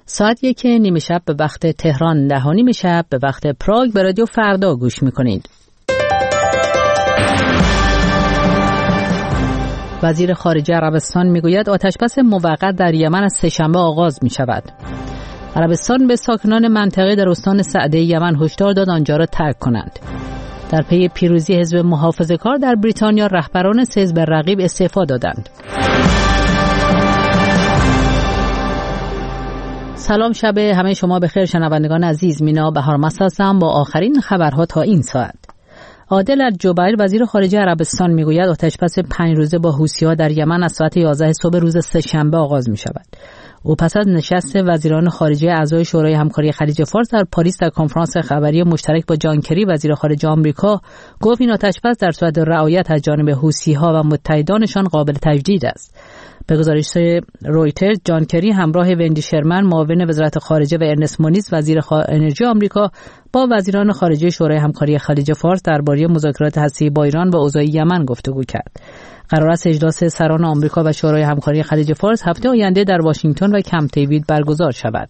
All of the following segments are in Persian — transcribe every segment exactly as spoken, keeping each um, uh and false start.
ساعت یک نیمه شب به وقت تهران، ده و نیم شب به وقت پراگ به رادیو فردا گوش میکنید. وزیر خارجه عربستان میگوید آتشبس موقت در یمن از سه‌شنبه آغاز می شود. عربستان به ساکنان منطقه در استان سعده یمن هشدار داد آنجا را ترک کنند. در پی پیروزی حزب محافظه‌کار در بریتانیا، رهبران سه حزب رقیب استعفا دادند. سلام شب همه شما بخیر شنوندگان عزیز. مینا بهارمست هستم با آخرین خبرها تا این ساعت. عادل الجبیر وزیر خارجه عربستان میگوید آتشبس پنج روزه با حوثی‌ها در یمن از ساعت یازده صبح روز سه‌شنبه آغاز می شود. او پس از نشست وزیران خارجه اعضای شورای همکاری خلیج فارس در پاریس در کنفرانس خبری مشترک با جان کری وزیر خارجه آمریکا گفت این آتشبس در صورت رعایت از جانب حوثی‌ها و متحدانشان قابل تجدید است. به گزارش رویترز، جان کری همراه وندی شرمن معاون وزارت خارجه و ارنست مونیز وزیر انرژی آمریکا با وزیران خارجه شورای همکاری خلیج فارس درباره مذاکرات هسته‌ای با ایران و اوضاع یمن گفتگو کرد. قرار است اجلاس سران آمریکا و شورای همکاری خلیج فارس هفته آینده در واشنگتن و کمپ دیوید برگزار شود.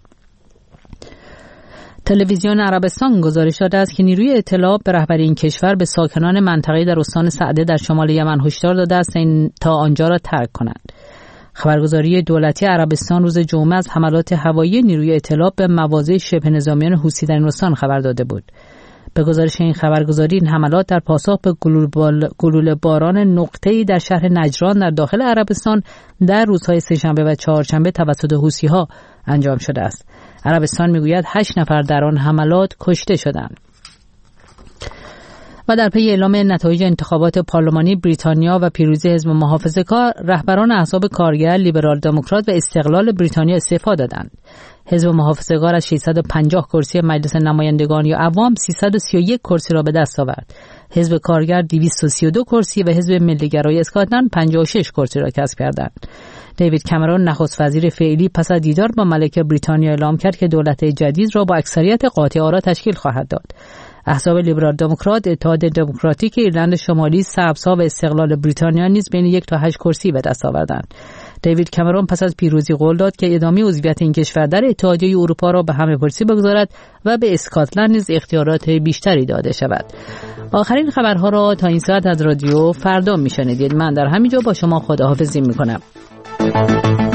تلویزیون عربستان گزارش داده است که نیروی اطلاع به رهبری این کشور به ساکنان منطقه در استان سعده در شمال یمن هشدار داده است تا آنجا را ترک کنند. خبرگزاری دولتی عربستان روز جمعه از حملات هوایی نیروی اطلاع به مواضع شبه نظامیان حوثی در این استان خبر داده بود. به گزارش این خبرگزاری، این حملات در پاسخ به گلوله باران نقطه‌ای در شهر نجران در داخل عربستان در روزهای سه‌شنبه و چهارشنبه توسط حوثی‌ها انجام شده است. عربستان میگوید هشت نفر در آن حملات کشته شدند. و در پی اعلام نتایج انتخابات پارلمانی بریتانیا و پیروزی حزب محافظه‌کار، رهبران احزاب کارگر، لیبرال دموکرات و استقلال بریتانیا استعفا دادند. حزب محافظه‌کار از ششصد و پنجاه کرسی مجلس نمایندگان یا عوام سیصد و سی و یک کرسی را به دست آورد. حزب کارگر دویست و سی و دو کرسی و حزب ملی‌گرای اسکاتلند پنجاه و شش کرسی را کسب کردند. دیوید کامرون نخست وزیر فعلی پس از دیدار با ملکه بریتانیا اعلام کرد که دولت جدید را با اکثریت قاطع آرا تشکیل خواهد داد. احزاب لیبرال دموکرات، اتحاد دموکراتیک ایرلند شمالی، سبزها و استقلال بریتانیا نیز بین یک تا هشت کرسی به دست آوردند. دیوید کامرون پس از پیروزی قول داد که ادامه عضویت این کشور در اتحادیه اروپا را به همه پرسی بگذارد و به اسکاتلند نیز اختیارات بیشتری داده شود. آخرین خبرها را تا این ساعت از رادیو فردا میشنیدید. من در همینجا با شما خداحافظی میکنم.